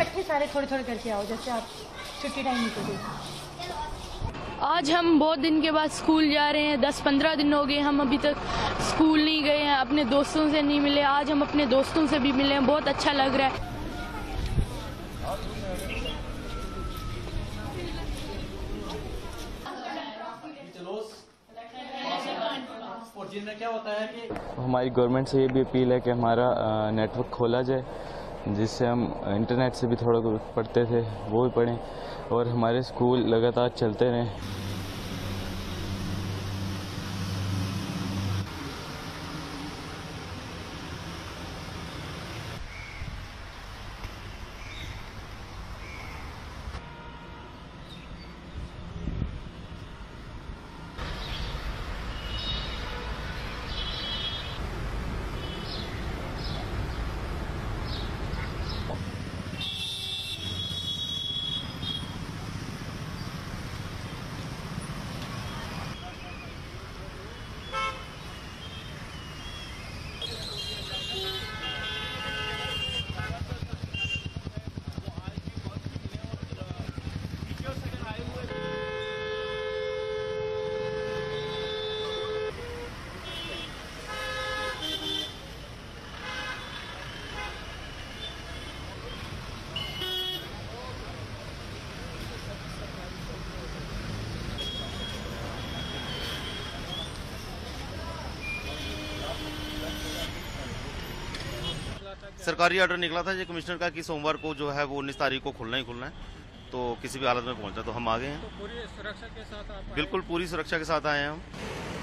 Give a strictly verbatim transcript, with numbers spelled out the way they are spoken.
इकट्ठे सारे थोड़े थोड़े करके आओ, जैसे आप छुट्टी टाइम निकलोगे। आज हम बहुत दिन के बाद स्कूल जा रहे हैं। दस पंद्रह दिन हो गए हम अभी तक स्कूल नहीं गए हैं, अपने दोस्तों से नहीं मिले। आज हम अपने दोस्तों से भी मिले हैं, बहुत अच्छा लग रहा है। और जिनमें क्या होता है कि हमारी गवर्नमेंट से ये भी अपील है कि हमारा नेटवर्क खोला जाए, जिससे हम इंटरनेट से भी थोड़ा पढ़ते थे वो भी पढ़ें और हमारे स्कूल लगातार चलते रहें। सरकारी ऑर्डर निकला था जी कमिश्नर का कि सोमवार को जो है वो उन्नीस तारीख को खुलना ही खुलना है, तो किसी भी हालत में पहुंचना, तो हम आ गए हैं। तो पूरी सुरक्षा के साथ आप? बिल्कुल पूरी सुरक्षा के साथ आए हैं हम।